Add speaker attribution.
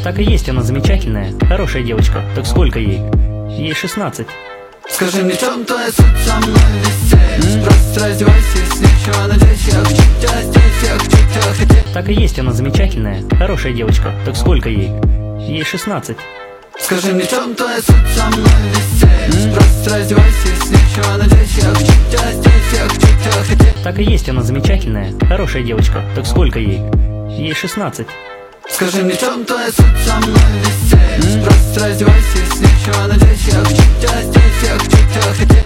Speaker 1: Так и есть, она замечательная, хорошая девочка. Так сколько ей? Ей 16.
Speaker 2: Скажи мне, в чем твоя суть со мной висеть? Просто раздевайся, если нечего надеть. Я хочу тебя здесь, я хочу тебя хотеть.
Speaker 1: Так и есть, она замечательная, хорошая девочка. Так сколько ей? Ей 16.
Speaker 2: Скажи мне, в чем твоя суть со мной висеть? Просто раздевайся, если нечего надеть. Я хочу тебя здесь, я хочу тебя хотеть.
Speaker 1: Так и есть, она замечательная, хорошая девочка. Так сколько ей? Ей 16.
Speaker 2: Скажи мне, в чем твоя суть со мной висеть? Просто раздевайся, если нечего надеть. Я хочу тебя здесь, я хочу тебя хотеть.